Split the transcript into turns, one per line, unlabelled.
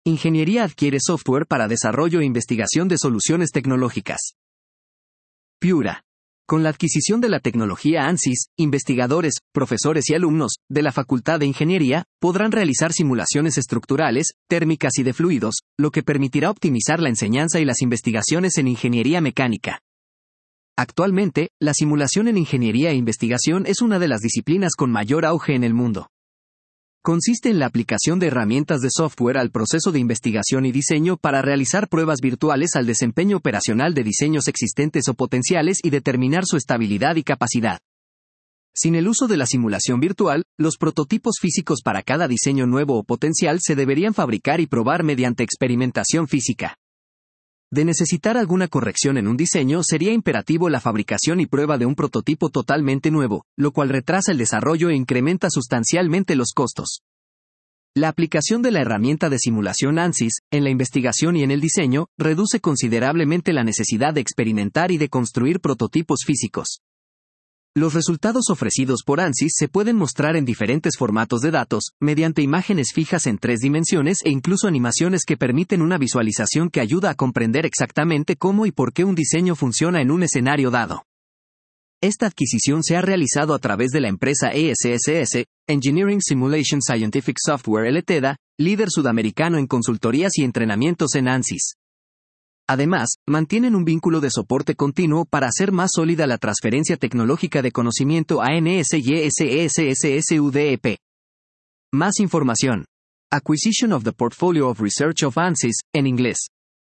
Ingeniería adquiere software para desarrollo e investigación de soluciones tecnológicas. Piura. Con la adquisición de la tecnología ANSYS, investigadores, profesores y alumnos de la Facultad de Ingeniería podrán realizar simulaciones estructurales, térmicas y de fluidos, lo que permitirá optimizar la enseñanza y las investigaciones en ingeniería mecánica. Actualmente, la simulación en ingeniería e investigación es una de las disciplinas con mayor auge en el mundo. Consiste en la aplicación de herramientas de software al proceso de investigación y diseño para realizar pruebas virtuales al desempeño operacional de diseños existentes o potenciales y determinar su estabilidad y capacidad. Sin el uso de la simulación virtual, los prototipos físicos para cada diseño nuevo o potencial se deberían fabricar y probar mediante experimentación física. De necesitar alguna corrección en un diseño, sería imperativo la fabricación y prueba de un prototipo totalmente nuevo, lo cual retrasa el desarrollo e incrementa sustancialmente los costos. La aplicación de la herramienta de simulación ANSYS, en la investigación y en el diseño, reduce considerablemente la necesidad de experimentar y de construir prototipos físicos. Los resultados ofrecidos por ANSYS se pueden mostrar en diferentes formatos de datos, mediante imágenes fijas en 3 dimensiones e incluso animaciones que permiten una visualización que ayuda a comprender exactamente cómo y por qué un diseño funciona en un escenario dado. Esta adquisición se ha realizado a través de la empresa ESSS, Engineering Simulation Scientific Software Ltda., líder sudamericano en consultorías y entrenamientos en ANSYS. Además, mantienen un vínculo de soporte continuo para hacer más sólida la transferencia tecnológica de conocimiento a NSYSSSSUDEP. Más información. Acquisition of the Portfolio of Research of ANSYS, en inglés.